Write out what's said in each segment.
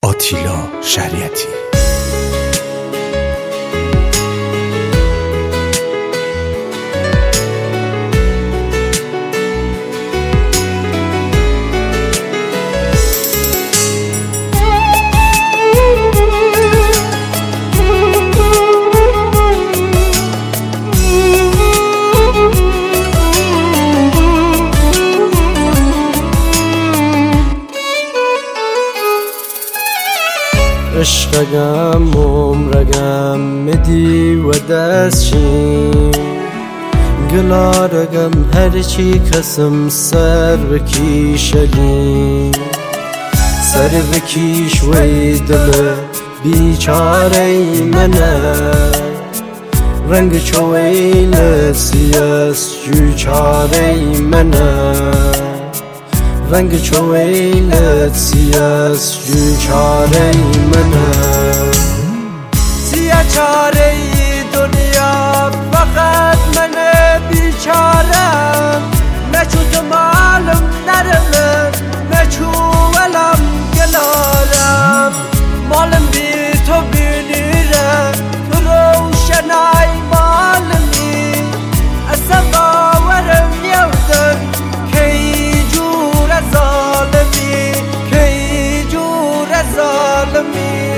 آتیلا شریعتی. عشقم عمرگم مدی و دستشیم گلارگم هرچی کسم سر بکیشلیم سر بکیش وی دل بیچاره منه رنگ چویل سیاس جو چاره منه رنگ چویلت سیاس جو چاره منه سیاه چاره دنیا فقط منه بیچارم نچو تو معلوم نرمه نچو ولم گلارم مالم بی تو بینیره تو روشنای مالمی اصلا باورم نیودن ظالمی کی جور ظالمی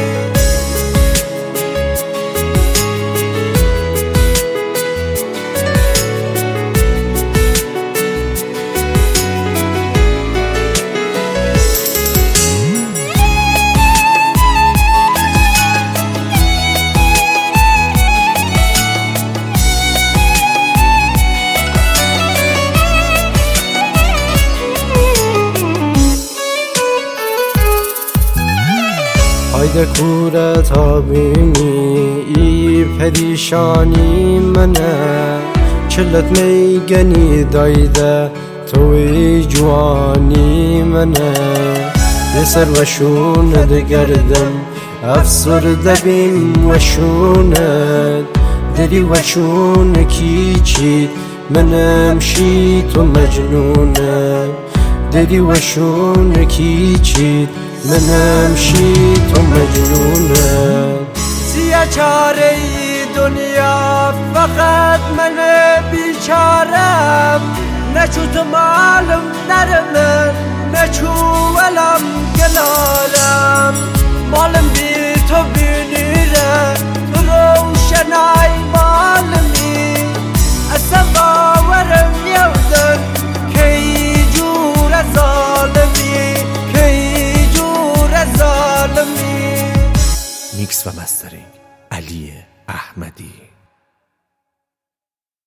hayde kure tabini ای پریشانی منه چلت میگنی دایده توی جوانی منه یه سر وشوند گردم افسرده بیم وشوند دری وشون کی چید منم شی تو مجنونه دری وشون کی چید منم شی تو مجنونه سیاه چاره دنیا فقط من بیچارم نچو تو معلوم نرمه نچو ولم گلارم مالم بی تو بینیره تو روشنای مالمی اصلا باورم نیودن کی جور ظالمی کی جور ظالمی. میکس و مسترینگ علی احمدی.